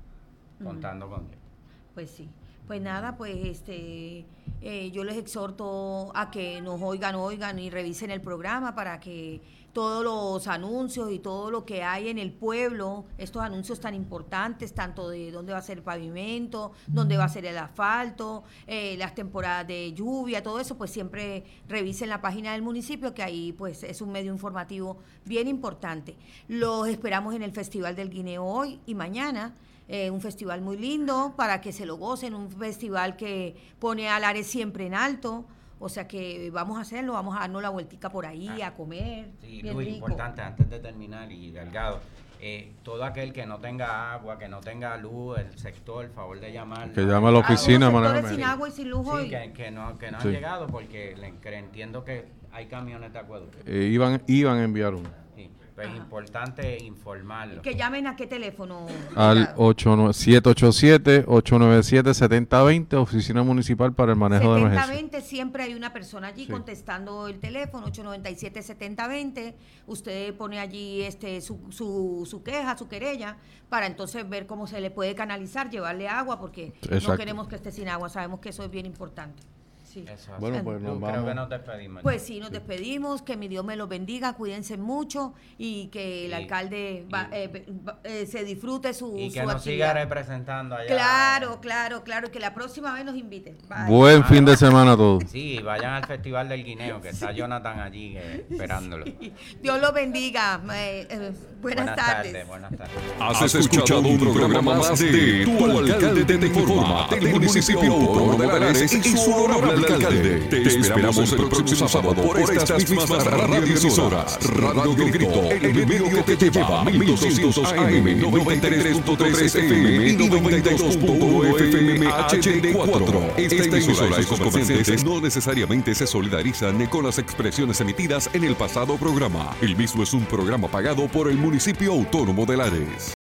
contando con Dios. Pues sí. Pues nada, pues este, eh, yo les exhorto a que nos oigan, oigan y revisen el programa para que todos los anuncios y todo lo que hay en el pueblo, estos anuncios tan importantes, tanto de dónde va a ser el pavimento, dónde va a ser el asfalto, eh, las temporadas de lluvia, todo eso, pues siempre revisen la página del municipio, que ahí pues es un medio informativo bien importante. Los esperamos en el Festival del Guineo hoy y mañana. Eh, un festival muy lindo para que se lo gocen, un festival que pone a Lares siempre en alto, o sea que vamos a hacerlo, vamos a darnos la vueltica por ahí, Ah, a comer, Sí, bien Luis, rico. importante, antes de terminar, y Delgado, eh, todo aquel que no tenga agua, que no tenga luz, el sector, favor de llamar. Que llame a la oficina, Los Manuel sectores sin Jiménez. agua y sin luz Sí, hoy. que, que no, que no Sí. han llegado porque le, que entiendo que hay camiones de acueducto. Eh, iban, iban a enviar uno. Sí, pero es Ajá. importante informarlo. Que llamen a qué teléfono. Al Delgado? siete ocho siete, ocho nueve siete, siete cero dos cero, Oficina Municipal para el Manejo de Emergencia. setenta veinte, siempre hay una persona allí Sí. contestando el teléfono, ocho nueve siete, setenta veinte. Usted pone allí este su, su, su queja, su querella, para entonces ver cómo se le puede canalizar, llevarle agua, porque no Exacto. queremos que esté sin agua, sabemos que eso es bien importante. Sí. Eso, Bueno, así. pues nos Creo vamos. que nos despedimos. Pues sí, nos despedimos, que mi Dios me los bendiga, cuídense mucho y que el Y- alcalde va- y- eh, va- eh, se disfrute su, Y que su nos siga actividad. representando allá. Claro, claro, claro, y que la próxima vez nos invite. Bye. Buen fin de semana a todos. Sí, vayan al Festival del Guineo, que está Jonathan allí eh, esperándolo. Dios los bendiga. eh, eh, buenas, tardes. Buenas tardes. Has escuchado un programa más de Tu Alcalde Te Informa del municipio autónomo de Lares y su honorable alcalde. Te esperamos el próximo sábado por estas mismas radioemisoras. Radio Grito, el medio que te lleva mil doscientos A M, noventa y tres punto tres F M y noventa y dos punto uno F M H D cuatro. Esta emisora y sus comerciantes no necesariamente se solidarizan con las expresiones emitidas en el pasado programa. El mismo es un programa pagado por el municipio autónomo de Lares.